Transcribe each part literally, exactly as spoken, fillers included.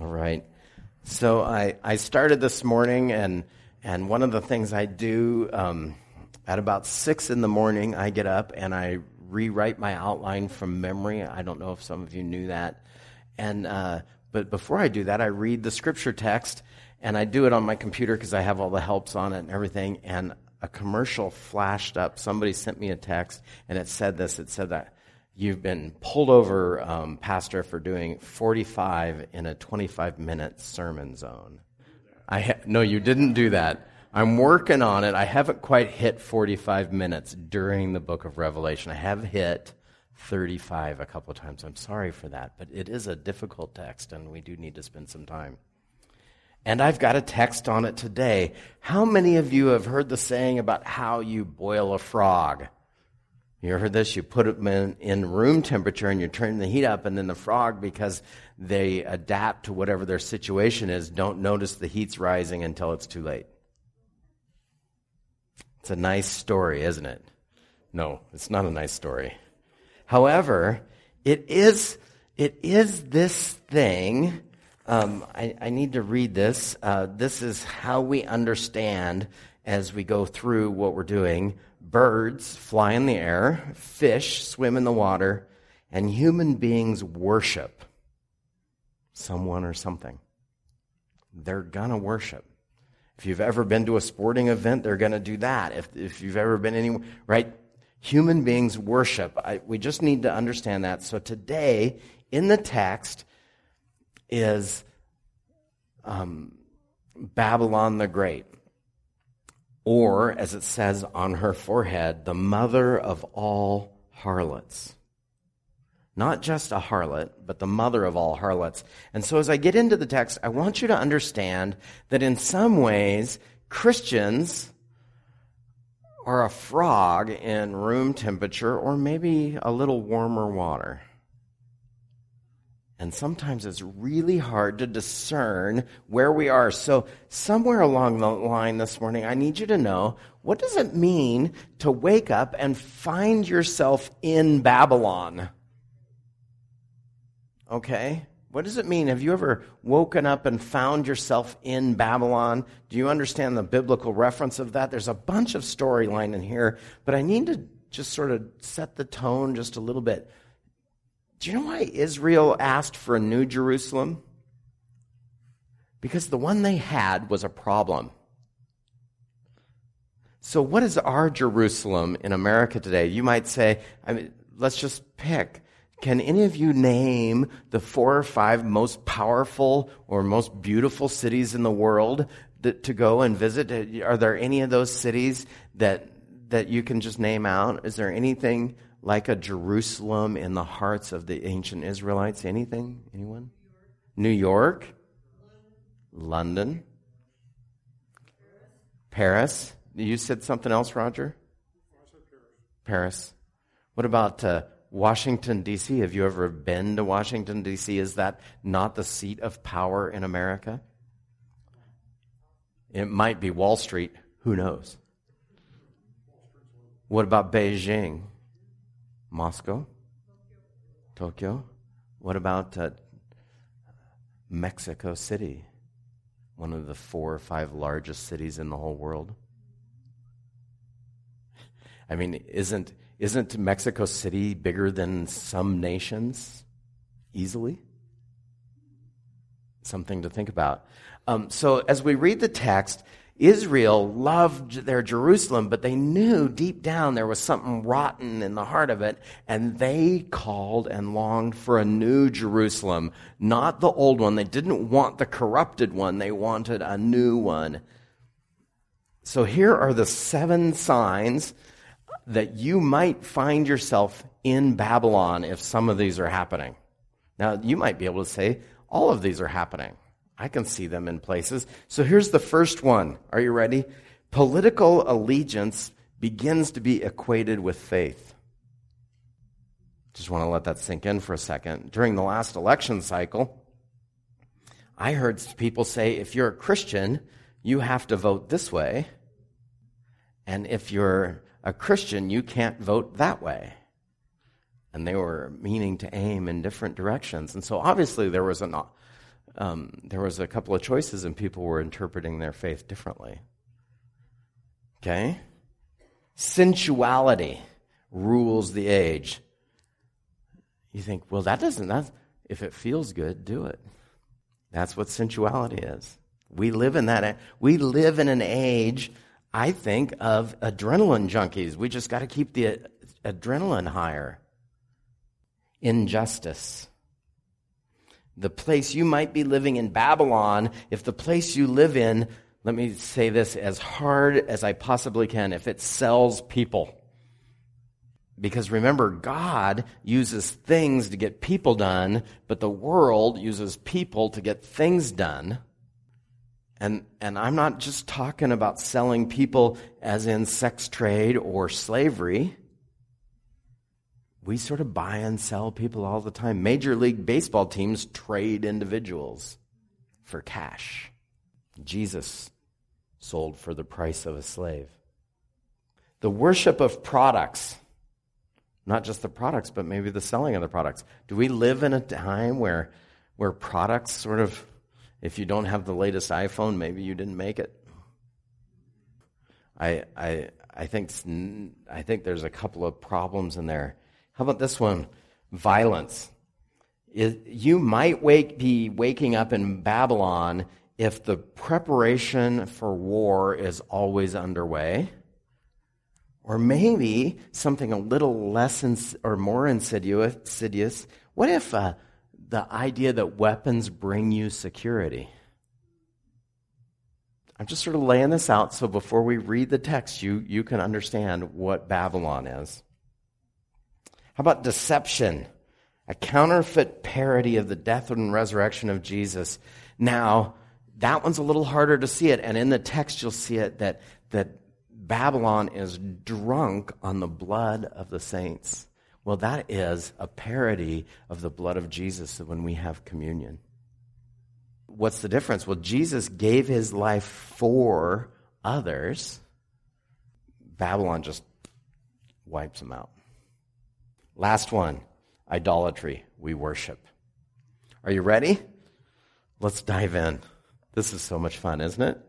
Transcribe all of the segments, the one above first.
All right. So I, I started this morning, and and one of the things I do um, at about six in the morning, I get up and I rewrite my outline from memory. I don't know if some of you knew that. And uh, but before I do that, I read the scripture text, and I do it on my computer because I have all the helps on it and everything. And a commercial flashed up. Somebody sent me a text, and it said this. It said that you've been pulled over, um, Pastor, for doing forty-five in a twenty-five minute sermon zone. I ha- No, you didn't do that. I'm working on it. I haven't quite hit forty-five minutes during the book of Revelation. I have hit thirty-five a couple of times. I'm sorry for that, but it is a difficult text, and we do need to spend some time. And I've got a text on it today. How many of you have heard the saying about how you boil a frog? You heard this? You put them in, in room temperature and you turn the heat up, and then the frog, because they adapt to whatever their situation is, don't notice the heat's rising until it's too late. It's a nice story, isn't it? No, it's not a nice story. However, it is it is this thing. Um, I, I need to read this. Uh, this is how we understand as we go through what we're doing. Birds fly in the air, fish swim in the water, and human beings worship someone or something. They're gonna worship. If you've ever been to a sporting event, they're gonna do that. If if you've ever been anywhere, right? Human beings worship. I, we just need to understand that. So today, in the text, is um, Babylon the Great. Or, as it says on her forehead, the mother of all harlots. Not just a harlot, but the mother of all harlots. And so as I get into the text, I want you to understand that in some ways, Christians are a frog in room temperature or maybe a little warmer water. And sometimes it's really hard to discern where we are. So somewhere along the line this morning, I need you to know, what does it mean to wake up and find yourself in Babylon? Okay? What does it mean? Have you ever woken up and found yourself in Babylon? Do you understand the biblical reference of that? There's a bunch of storyline in here, but I need to just sort of set the tone just a little bit. Do you know why Israel asked for a new Jerusalem? Because the one they had was a problem. So what is our Jerusalem in America today? You might say, I mean, let's just pick. Can any of you name the four or five most powerful or most beautiful cities in the world that, to go and visit? Are there any of those cities that that you can just name out? Is there anything like a Jerusalem in the hearts of the ancient Israelites? Anything? Anyone? New York? London? Paris? You said something else, Roger? I said Paris. Paris. What about uh, Washington, D C? Have you ever been to Washington, D C? Is that not the seat of power in America? It might be Wall Street. Who knows? What about Beijing? Moscow? Tokyo? What about uh, Mexico City? One of the four or five largest cities in the whole world. I mean, isn't isn't Mexico City bigger than some nations? Easily? Something to think about. Um, so as we read the text, Israel loved their Jerusalem, but they knew deep down there was something rotten in the heart of it, and they called and longed for a new Jerusalem, not the old one. They didn't want the corrupted one. They wanted a new one. So here are the seven signs that you might find yourself in Babylon if some of these are happening. Now, you might be able to say, all of these are happening. I can see them in places. So here's the first one. Are you ready? Political allegiance begins to be equated with faith. Just want to let that sink in for a second. During the last election cycle, I heard people say, if you're a Christian, you have to vote this way. And if you're a Christian, you can't vote that way. And they were meaning to aim in different directions. And so obviously there was an um, there was a couple of choices and people were interpreting their faith differently. Okay? Sensuality rules the age. You think, well, that doesn't, that's, if it feels good, do it. That's what sensuality is. We live in that, we live in an age, I think, of adrenaline junkies. We just got to keep the adrenaline higher. Injustice. The place you might be living in Babylon, if the place you live in, let me say this as hard as I possibly can, if it sells people. Because remember, God uses things to get people done, but the world uses people to get things done. And and I'm not just talking about selling people as in sex trade or slavery. We sort of buy and sell people all the time. Major League Baseball teams trade individuals for cash. Jesus sold for the price of a slave. The worship of products. Not just the products, but maybe the selling of the products. Do we live in a time where where products sort of, if you don't have the latest iPhone, maybe you didn't make it? I I I think I think there's a couple of problems in there. How about this one? Violence. Is, you might wake, be waking up in Babylon if the preparation for war is always underway. Or maybe something a little less ins- or more insidious. insidious. What if uh, the idea that weapons bring you security? I'm just sort of laying this out so before we read the text, you, you can understand what Babylon is. How about deception? A counterfeit parody of the death and resurrection of Jesus. Now, that one's a little harder to see it, and in the text you'll see it that that Babylon is drunk on the blood of the saints. Well, that is a parody of the blood of Jesus when we have communion. What's the difference? Well, Jesus gave his life for others. Babylon just wipes them out. Last one, idolatry. We worship. Are you ready? Let's dive in. This is so much fun, isn't it?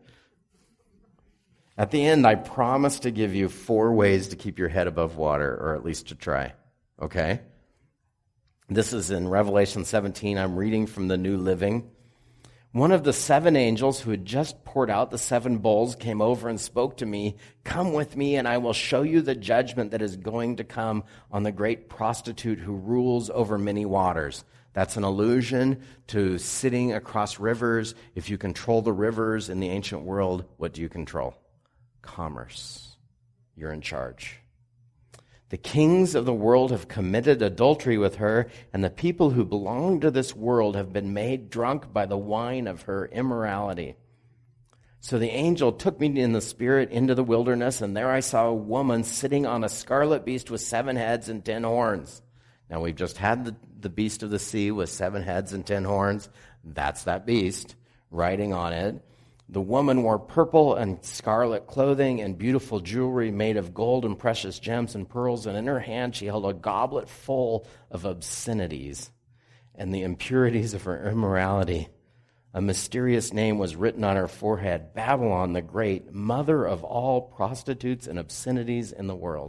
At the end, I promise to give you four ways to keep your head above water, or at least to try. Okay? This is in Revelation seventeen. I'm reading from the New Living. One of the seven angels who had just poured out the seven bowls came over and spoke to me, "Come with me, and I will show you the judgment that is going to come on the great prostitute who rules over many waters." That's an allusion to sitting across rivers. If you control the rivers in the ancient world, what do you control? Commerce. You're in charge. The kings of the world have committed adultery with her, and the people who belong to this world have been made drunk by the wine of her immorality. So the angel took me in the spirit into the wilderness, and there I saw a woman sitting on a scarlet beast with seven heads and ten horns. Now, we've just had the, the beast of the sea with seven heads and ten horns. That's that beast riding on it. The woman wore purple and scarlet clothing and beautiful jewelry made of gold and precious gems and pearls, and in her hand she held a goblet full of obscenities and the impurities of her immorality. A mysterious name was written on her forehead: Babylon the Great, mother of all prostitutes and obscenities in the world.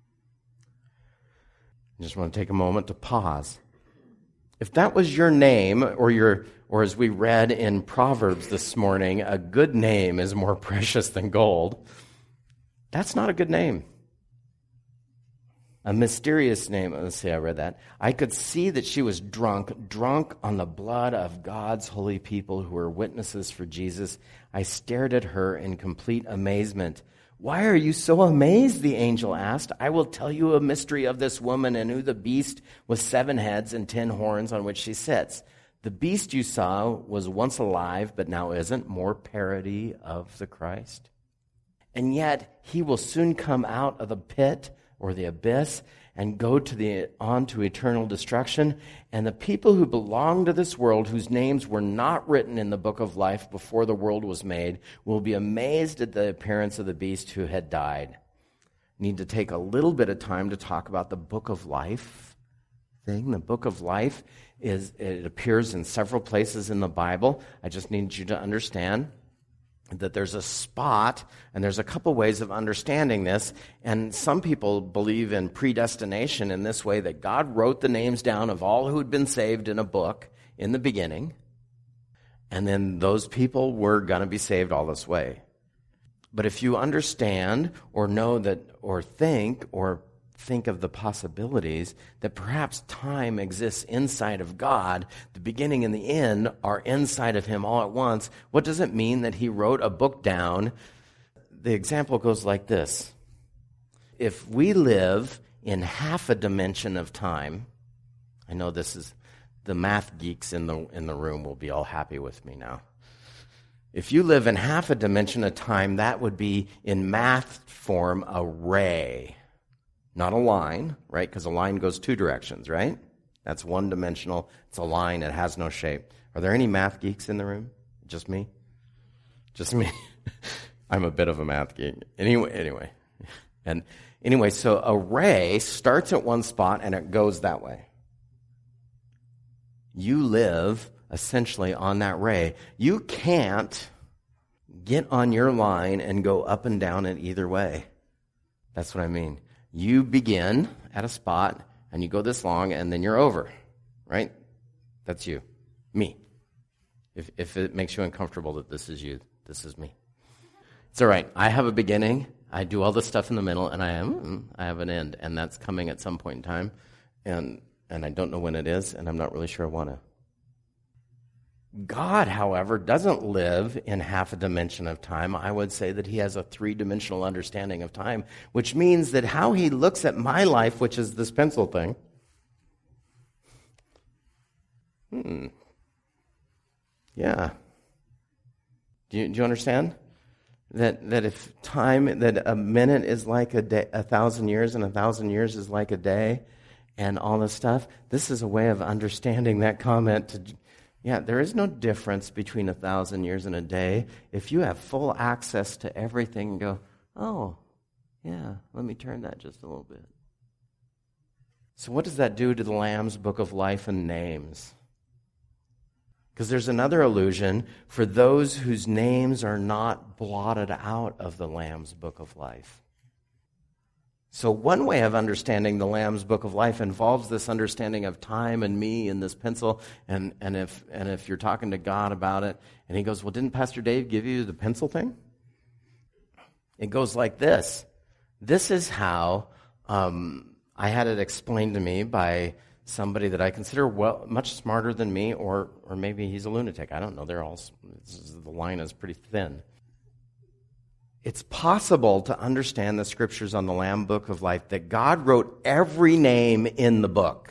I just want to take a moment to pause. If that was your name, or your, or as we read in Proverbs this morning, a good name is more precious than gold, that's not a good name. A mysterious name, let's see, I read that. I could see that she was drunk, drunk on the blood of God's holy people who were witnesses for Jesus. I stared at her in complete amazement. "Why are you so amazed?" the angel asked. "I will tell you a mystery of this woman and who the beast with seven heads and ten horns on which she sits. The beast you saw was once alive, but now isn't." More parody of the Christ. "And yet he will soon come out of the pit," or the abyss, "and go to the on to eternal destruction. And the people who belong to this world, whose names were not written in the book of life before the world was made, will be amazed at the appearance of the beast who had died." Need to take a little bit of time to talk about the book of life thing. The book of life is it appears in several places in the Bible. I just need you to understand that there's a spot, and there's a couple ways of understanding this, and some people believe in predestination in this way, that God wrote the names down of all who had been saved in a book in the beginning, and then those people were going to be saved all this way. But if you understand or know that, or think, or think of the possibilities that perhaps time exists inside of God, the beginning and the end are inside of him all at once, what does it mean that he wrote a book down? The example goes like this. If we live in half a dimension of time, I know this is, the math geeks in the in the room will be all happy with me now. If you live in half a dimension of time, that would be in math form a ray. Not a line, right? Because a line goes two directions, right? That's one-dimensional. It's a line. It has no shape. Are there any math geeks in the room? Just me? Just me? I'm a bit of a math geek. Anyway, anyway. And anyway, so a ray starts at one spot and it goes that way. You live essentially on that ray. You can't get on your line and go up and down it either way. That's what I mean. You begin at a spot, and you go this long, and then you're over, right? That's you. Me. If if it makes you uncomfortable that this is you, this is me. It's all right. I have a beginning. I do all the stuff in the middle, and I am I have an end, and that's coming at some point in time, and and I don't know when it is, and I'm not really sure I want to. God, however, doesn't live in half a dimension of time. I would say that he has a three-dimensional understanding of time, which means that how he looks at my life, which is this pencil thing, hmm, yeah. Do you, do you understand? That that if time, that a minute is like a day, a thousand years, and a thousand years is like a day, and all this stuff, this is a way of understanding that comment to... Yeah, there is no difference between a thousand years and a day. If you have full access to everything and go, oh, yeah, let me turn that just a little bit. So what does that do to the Lamb's Book of Life and names? Because there's another illusion for those whose names are not blotted out of the Lamb's Book of Life. So one way of understanding the Lamb's Book of Life involves this understanding of time and me and this pencil. And, and if and if you're talking to God about it, and he goes, well, didn't Pastor Dave give you the pencil thing? It goes like this. This is how um, I had it explained to me by somebody that I consider well much smarter than me, or or maybe he's a lunatic. I don't know. They're all, the line is pretty thin. It's possible to understand the scriptures on the Lamb Book of Life that God wrote every name in the book.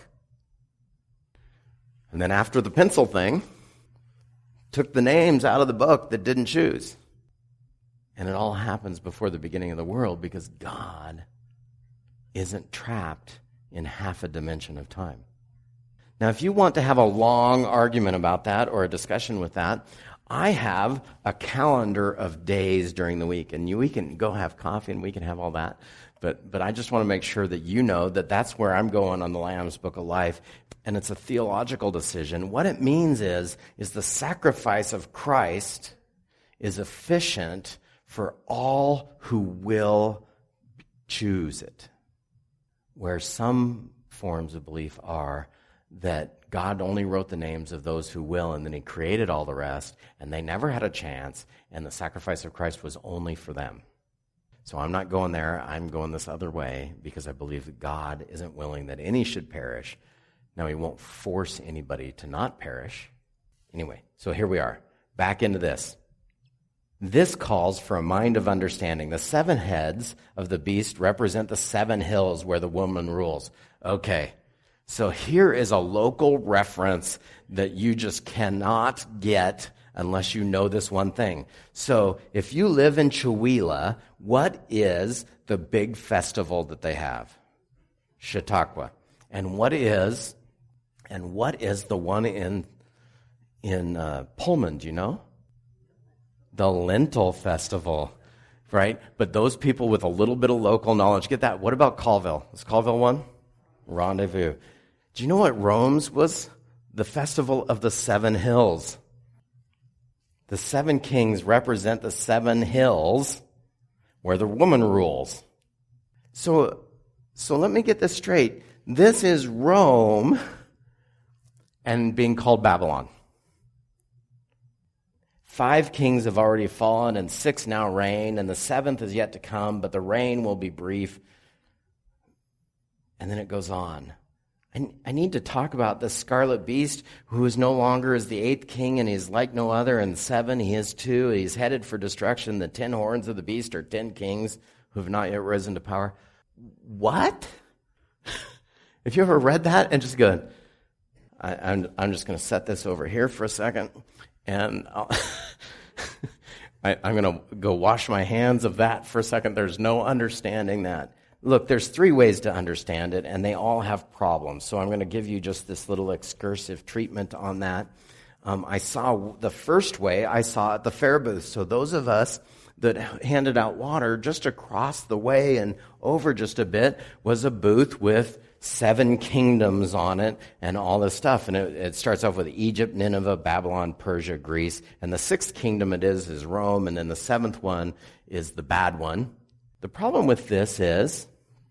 And then after the pencil thing, took the names out of the book that didn't choose. And it all happens before the beginning of the world because God isn't trapped in half a dimension of time. Now, if you want to have a long argument about that or a discussion with that, I have a calendar of days during the week, and you, we can go have coffee and we can have all that. But but I just want to make sure that you know that that's where I'm going on the Lamb's Book of Life, and it's a theological decision. What it means is, is the sacrifice of Christ is efficient for all who will choose it, where some forms of belief are that God only wrote the names of those who will, and then he created all the rest, and they never had a chance, and the sacrifice of Christ was only for them. So I'm not going there. I'm going this other way because I believe that God isn't willing that any should perish. Now, he won't force anybody to not perish. Anyway, so here we are. Back into this. This calls for a mind of understanding. The seven heads of the beast represent the seven hills where the woman rules. Okay. So here is a local reference that you just cannot get unless you know this one thing. So if you live in Chewelah, what is the big festival that they have? Chautauqua. And what is, and what is the one in in uh, Pullman? Do you know? The Lentil Festival, right? But those people with a little bit of local knowledge get that. What about Colville? Is Colville one? Rendezvous. Do you know what Rome's was? the festival of the seven hills. The seven kings represent the seven hills where the woman rules. So, so let me get this straight. This is Rome and being called Babylon. Five kings have already fallen, and six now reign, and the seventh is yet to come, but the reign will be brief. And then it goes on. I, I need to talk about the scarlet beast, who is no longer is the eighth king, and he's like no other. And seven, he is two. He's headed for destruction. The ten horns of the beast are ten kings who have not yet risen to power. What? If you ever read that and just go, I, I'm, I'm just going to set this over here for a second, and I'll I, I'm going to go wash my hands of that for a second. There's no understanding that. Look, there's three ways to understand it, and they all have problems. So I'm going to give you just this little excursive treatment on that. Um, I saw the first way, I saw at the fair booth. So those of us that handed out water, just across the way and over just a bit was a booth with seven kingdoms on it and all this stuff. And it, it starts off with Egypt, Nineveh, Babylon, Persia, Greece. And the sixth kingdom it is is Rome. And then the seventh one is the bad one. The problem with this is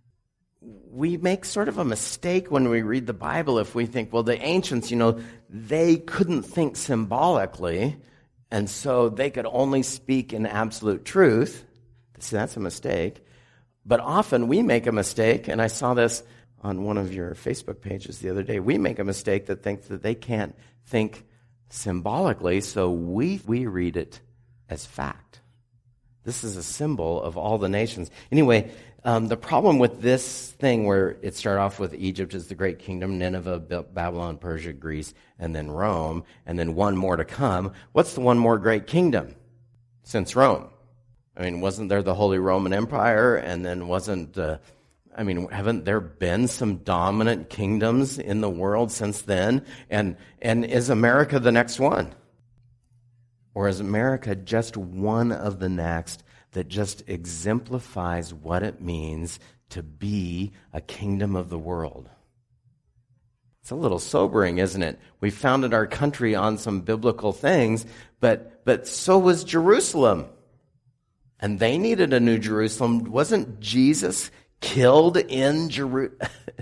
we make sort of a mistake when we read the Bible if we think, well, the ancients, you know, they couldn't think symbolically, and so they could only speak in absolute truth. See, that's a mistake. But often we make a mistake, and I saw this on one of your Facebook pages the other day. We make a mistake that thinks that they can't think symbolically, so we we read it as fact. This is a symbol of all the nations. Anyway, um, the problem with this thing where it started off with Egypt as the great kingdom, Nineveh, Babylon, Persia, Greece, and then Rome, and then one more to come. What's the one more great kingdom since Rome? I mean, wasn't there the Holy Roman Empire? And then wasn't, uh, I mean, haven't there been some dominant kingdoms in the world since then? And and is America the next one? Or is America just one of the next that just exemplifies what it means to be a kingdom of the world? It's a little sobering, isn't it? We founded our country on some biblical things, but but so was Jerusalem. And they needed a new Jerusalem. Wasn't Jesus killed in Jerusalem?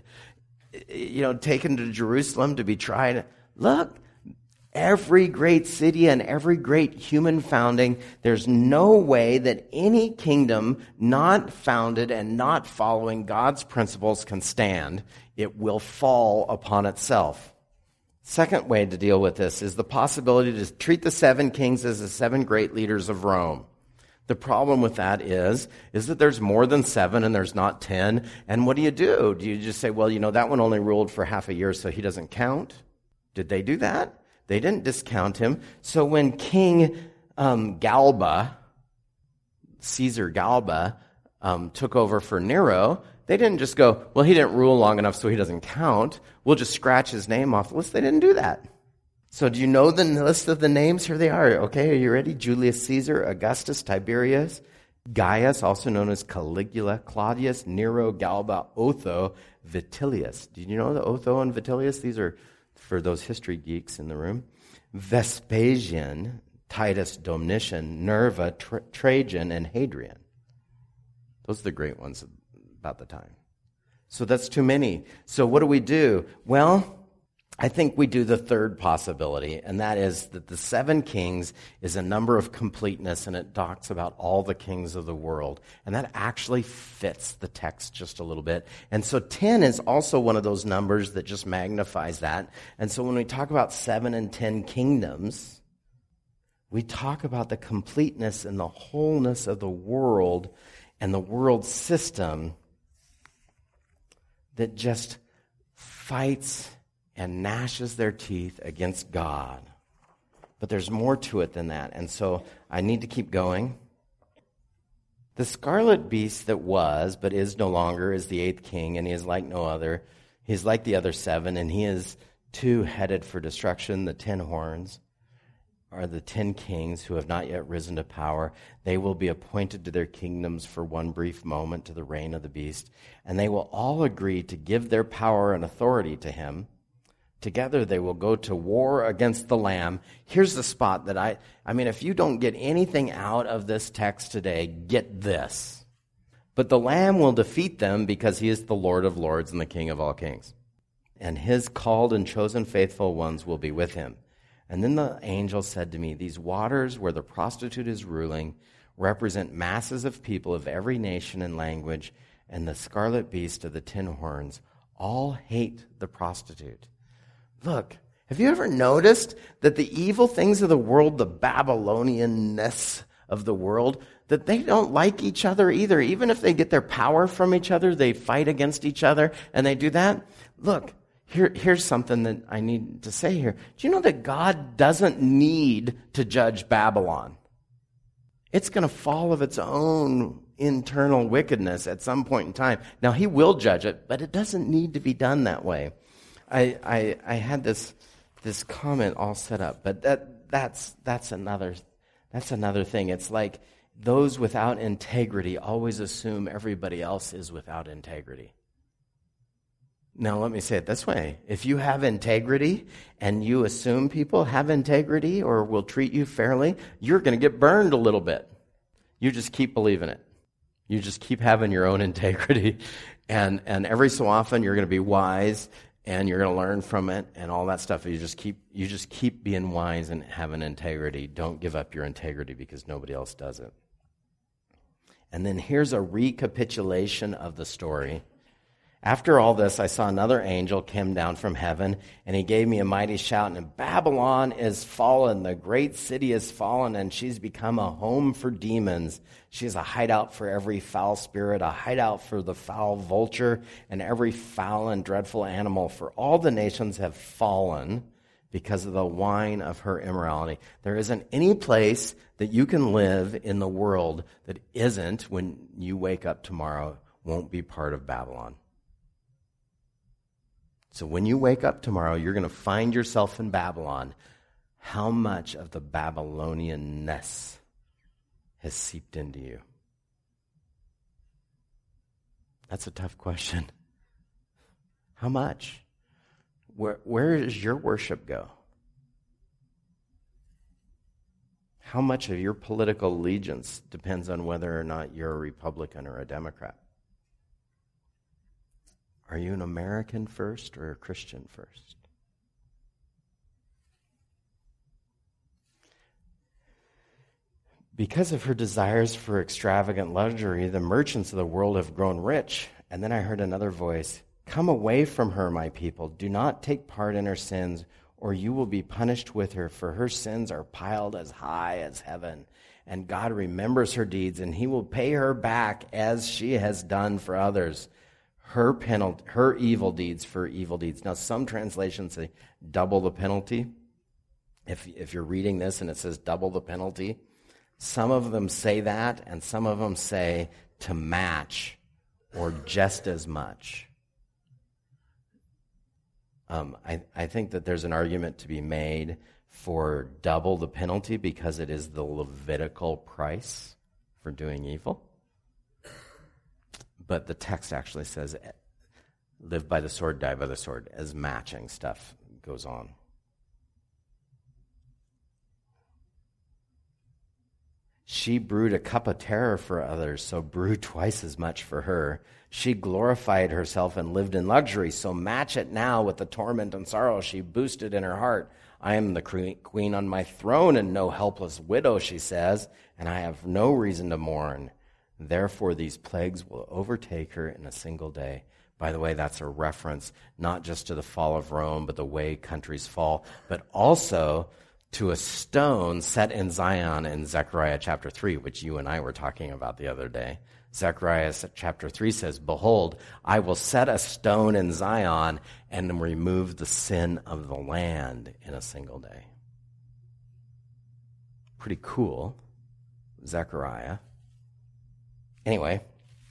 You know, taken to Jerusalem to be tried? Look. Every great city and every great human founding, there's no way that any kingdom not founded and not following God's principles can stand. It will fall upon itself. Second way to deal with this is the possibility to treat the seven kings as the seven great leaders of Rome. The problem with that is, is that there's more than seven and there's not ten. And what do you do? Do you just say, well, you know, that one only ruled for half a year, so he doesn't count? Did they do that? They didn't discount him. So when King um, Galba, Caesar Galba, um, took over for Nero, they didn't just go, well, he didn't rule long enough so he doesn't count. We'll just scratch his name off the list. They didn't do that. So do you know the list of the names? Here they are. Okay, are you ready? Julius Caesar, Augustus, Tiberius, Gaius, also known as Caligula, Claudius, Nero, Galba, Otho, Vitellius. Did you know the Otho and Vitellius? These are for those history geeks in the room. Vespasian, Titus, Domitian, Nerva, Tra- Trajan, and Hadrian. Those are the great ones about the time. So that's too many. So what do we do? Well, I think we do the third possibility, and that is that the seven kings is a number of completeness, and it talks about all the kings of the world. And that actually fits the text just a little bit. And so ten is also one of those numbers that just magnifies that. And so when we talk about seven and ten kingdoms, we talk about the completeness and the wholeness of the world and the world system that just fights and gnashes their teeth against God. But there's more to it than that. And so I need to keep going. The scarlet beast that was, but is no longer, is the eighth king, and he is like no other. He is like the other seven, and he is too headed for destruction. The ten horns are the ten kings who have not yet risen to power. They will be appointed to their kingdoms for one brief moment to the reign of the beast, and they will all agree to give their power and authority to him. Together they will go to war against the Lamb. Here's the spot that I, I mean, if you don't get anything out of this text today, get this. But the Lamb will defeat them because he is the Lord of lords and the King of all kings. And his called and chosen faithful ones will be with him. And then the angel said to me, these waters where the prostitute is ruling represent masses of people of every nation and language, and the scarlet beast of the ten horns all hate the prostitute. Look, have you ever noticed that the evil things of the world, the Babylonianness of the world, that they don't like each other either? Even if they get their power from each other, they fight against each other, and they do that. Look, here, here's something that I need to say here. Do you know that God doesn't need to judge Babylon? It's going to fall of its own internal wickedness at some point in time. Now, he will judge it, but it doesn't need to be done that way. I, I, I had this this comment all set up, but that that's that's another that's another thing. It's like those without integrity always assume everybody else is without integrity. Now, let me say it this way. If you have integrity and you assume people have integrity or will treat you fairly, you're going to get burned a little bit. You just keep believing it. You just keep having your own integrity. And, and every so often, you're going to be wise and you're going to learn from it and all that stuff. You just keep you just keep being wise and having integrity. Don't give up your integrity because nobody else does it. And then here's a recapitulation of the story. After all this, I saw another angel come down from heaven, and he gave me a mighty shout, and Babylon is fallen, the great city is fallen, and she's become a home for demons. She's a hideout for every foul spirit, a hideout for the foul vulture, and every foul and dreadful animal, for all the nations have fallen because of the wine of her immorality. There isn't any place that you can live in the world that isn't, when you wake up tomorrow, won't be part of Babylon. So when you wake up tomorrow, you're going to find yourself in Babylon. How much of the Babylonianness has seeped into you? That's a tough question. How much? Where, where does your worship go? How much of your political allegiance depends on whether or not you're a Republican or a Democrat? Are you an American first or a Christian first? Because of her desires for extravagant luxury, the merchants of the world have grown rich. And then I heard another voice, "Come away from her, my people. Do not take part in her sins, or you will be punished with her, for her sins are piled as high as heaven. And God remembers her deeds, and he will pay her back as she has done for others. Her penalty, her evil deeds for evil deeds." Now, some translations say double the penalty. If if you're reading this and it says double the penalty, some of them say that, and some of them say to match or just as much. Um, I, I think that there's an argument to be made for double the penalty because it is the Levitical price for doing evil. But the text actually says, live by the sword, die by the sword, as matching stuff goes on. She brewed a cup of terror for others, so brew twice as much for her. She glorified herself and lived in luxury, so match it now with the torment and sorrow she boosted in her heart. I am the queen on my throne and no helpless widow, she says, and I have no reason to mourn. Therefore, these plagues will overtake her in a single day. By the way, that's a reference not just to the fall of Rome, but the way countries fall, but also to a stone set in Zion in Zechariah chapter three, which you and I were talking about the other day. Zechariah chapter three says, "Behold, I will set a stone in Zion and remove the sin of the land in a single day." Pretty cool, Zechariah. Anyway,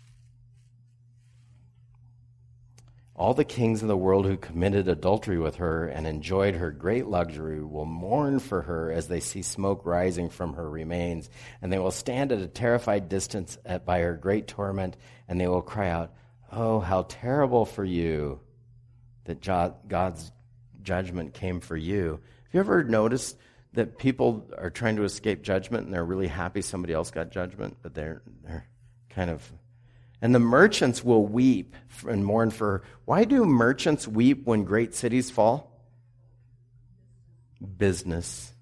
all the kings of the world who committed adultery with her and enjoyed her great luxury will mourn for her as they see smoke rising from her remains, and they will stand at a terrified distance at, by her great torment, and they will cry out, "Oh, how terrible for you that God's judgment came for you. Have you ever noticed that people are trying to escape judgment and they're really happy somebody else got judgment, but they're they're kind of... And the merchants will weep and mourn for... Why do merchants weep when great cities fall? Business.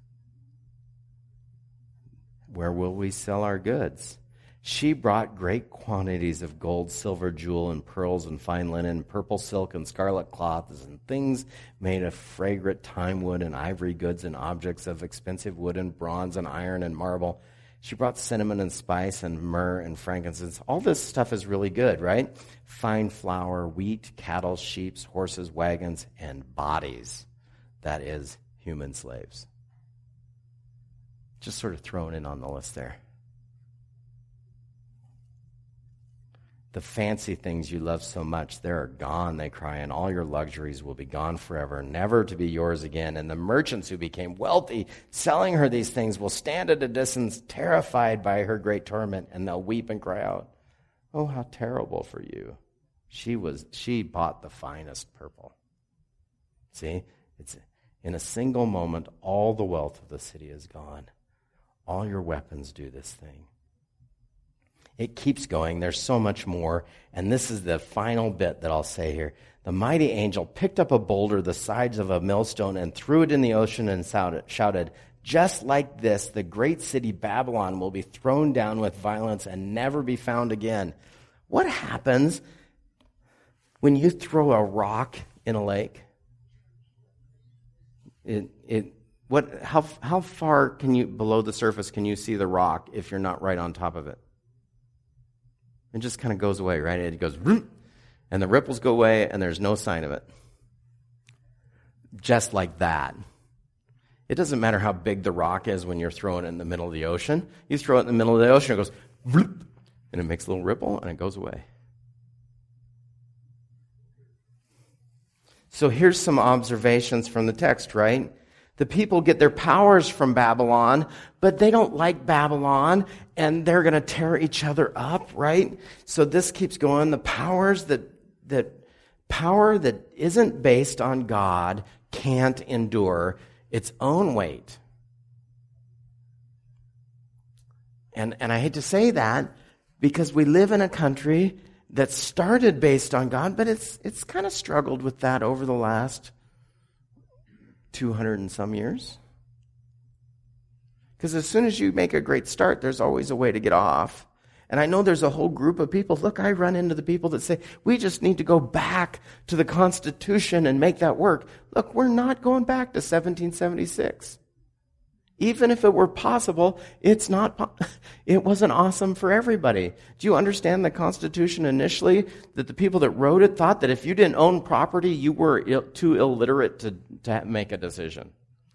Where will we sell our goods? She brought great quantities of gold, silver, jewel, and pearls, and fine linen, purple silk, and scarlet cloths, and things made of fragrant thyme wood, and ivory goods, and objects of expensive wood, and bronze, and iron, and marble. She brought cinnamon and spice and myrrh and frankincense. All this stuff is really good, right? Fine flour, wheat, cattle, sheep, horses, wagons, and bodies. That is, human slaves. Just sort of thrown in on the list there. The fancy things you love so much, they are gone, they cry, and all your luxuries will be gone forever, never to be yours again. And the merchants who became wealthy, selling her these things, will stand at a distance, terrified by her great torment, and they'll weep and cry out, "Oh, how terrible for you. She was she bought the finest purple." See, it's in a single moment, all the wealth of the city is gone. All your weapons do this thing. It keeps going. There's so much more. And this is the final bit that I'll say here. The mighty angel picked up a boulder the size of a millstone and threw it in the ocean and shouted, "Just like this, the great city Babylon will be thrown down with violence and never be found again." What happens when you throw a rock in a lake? It it what how how far can you below the surface can you see the rock if you're not right on top of it? It just kind of goes away, right? It goes, and the ripples go away, and there's no sign of it. Just like that. It doesn't matter how big the rock is when you're throwing it in the middle of the ocean. You throw it in the middle of the ocean, it goes, and it makes a little ripple, and it goes away. So here's some observations from the text, right? The people get their powers from Babylon, but they don't like Babylon, and they're going to tear each other up, right? So this keeps going. The powers that that power that isn't based on God can't endure its own weight. And and I hate to say that because we live in a country that started based on God, but it's it's kind of struggled with that over the last two hundred and some years. Because as soon as you make a great start, there's always a way to get off. And I know there's a whole group of people. Look, I run into the people that say, we just need to go back to the Constitution and make that work. Look, we're not going back to seventeen seventy-six. Even if it were possible, it's not. It wasn't awesome for everybody. Do you understand the Constitution initially, that the people that wrote it thought that if you didn't own property, you were Ill, too illiterate to, to make a decision?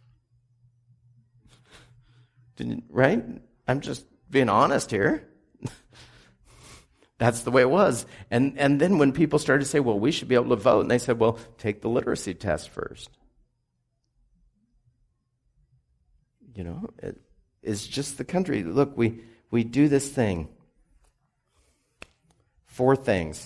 Didn't, right? I'm just being honest here. That's the way it was. And, and then when people started to say, well, we should be able to vote, and they said, well, take the literacy test first. You know, it, it's just the country. Look, we, we do this thing. Four things.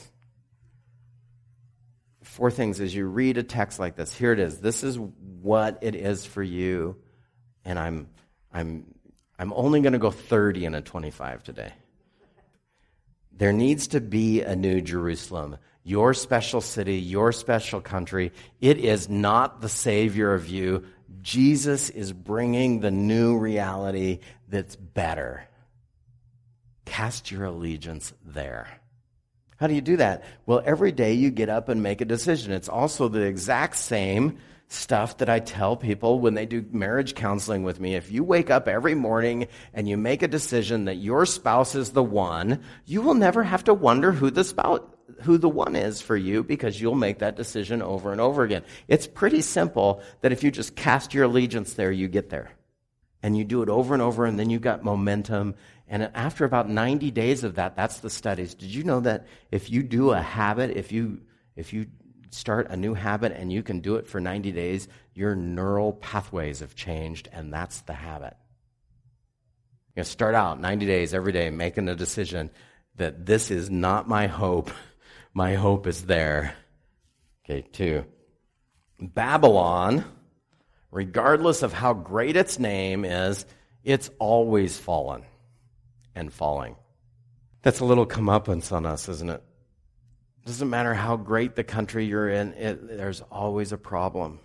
Four things as you read a text like this. Here it is. This is what it is for you. And I'm I'm I'm only going to go thirty in a twenty-five today. There needs to be a new Jerusalem. Your special city, your special country. It is not the savior of you. Jesus is bringing the new reality that's better. Cast your allegiance there. How do you do that? Well, every day you get up and make a decision. It's also the exact same stuff that I tell people when they do marriage counseling with me. If you wake up every morning and you make a decision that your spouse is the one, you will never have to wonder who the spouse who the one is for you, because you'll make that decision over and over again. It's pretty simple that if you just cast your allegiance there, you get there. And you do it over and over, and then you got momentum. And after about ninety days of that, that's the studies. Did you know that if you do a habit, if you if you start a new habit and you can do it for ninety days, your neural pathways have changed, and that's the habit. You know, start out ninety days every day making a decision that this is not my hope. My hope is there. Okay, two. Babylon, regardless of how great its name is, it's always fallen and falling. That's a little comeuppance on us, isn't it? Doesn't matter how great the country you're in, it, there's always a problem.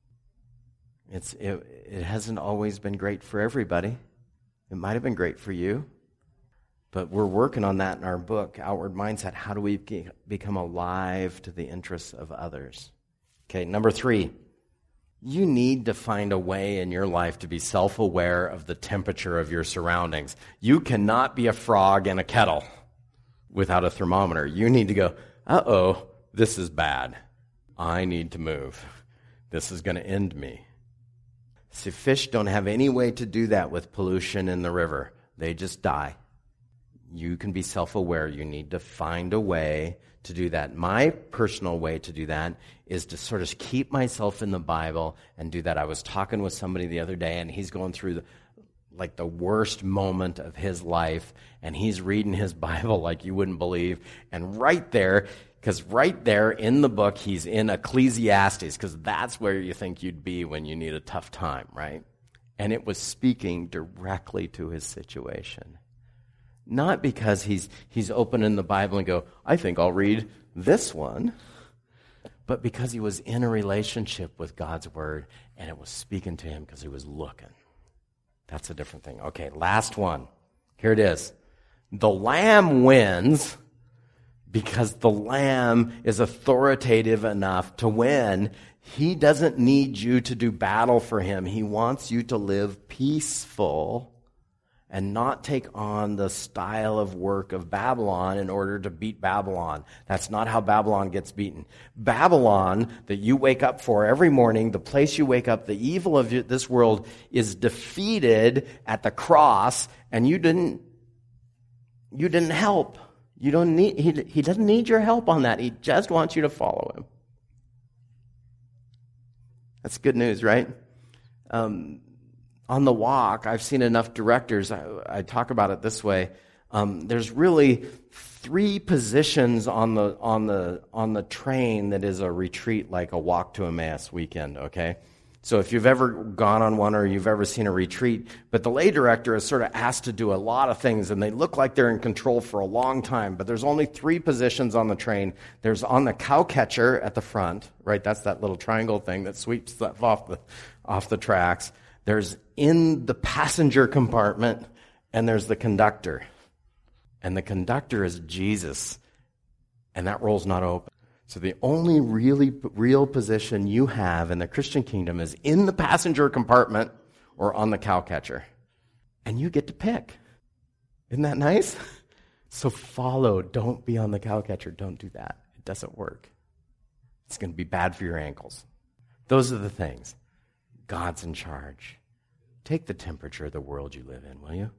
It's it, it hasn't always been great for everybody. It might have been great for you, but we're working on that in our book, Outward Mindset. How do we ge- become alive to the interests of others? Okay, number three, you need to find a way in your life to be self-aware of the temperature of your surroundings. You cannot be a frog in a kettle without a thermometer. You need to go, uh-oh, this is bad. I need to move. This is going to end me. See, fish don't have any way to do that with pollution in the river. They just die. You can be self-aware. You need to find a way to do that. My personal way to do that is to sort of keep myself in the Bible and do that. I was talking with somebody the other day, and he's going through the, like the worst moment of his life, and he's reading his Bible like you wouldn't believe. And right there, because right there in the book, he's in Ecclesiastes, because that's where you think you'd be when you need a tough time, right? And it was speaking directly to his situation. Not because he's he's opening the Bible and go, I think I'll read this one, but because he was in a relationship with God's Word, and it was speaking to him because he was looking. That's a different thing. Okay, last one. Here it is. The Lamb wins because the Lamb is authoritative enough to win. He doesn't need you to do battle for him. He wants you to live peaceful and not take on the style of work of Babylon in order to beat Babylon. That's not how Babylon gets beaten. Babylon, that you wake up for every morning, the place you wake up, the evil of this world is defeated at the cross, and you didn't, you didn't help. You don't need, he, he doesn't need your help on that. He just wants you to follow him. That's good news, right? Um, on the walk, I've seen enough directors, I, I talk about it this way. Um, there's really three positions on the on the on the train that is a retreat, like a Walk to Emmaus weekend, okay? So if you've ever gone on one or you've ever seen a retreat, but the lay director is sort of asked to do a lot of things, and they look like they're in control for a long time, but there's only three positions on the train. There's on the cow catcher at the front, right? That's that little triangle thing that sweeps stuff off the off the tracks. There's in the passenger compartment, and there's the conductor. And the conductor is Jesus, and that roll's not open. So the only really real position you have in the Christian kingdom is in the passenger compartment or on the cow catcher. And you get to pick. Isn't that nice? So follow. Don't be on the cow catcher. Don't do that. It doesn't work. It's going to be bad for your ankles. Those are the things. God's in charge. Take the temperature of the world you live in, will you?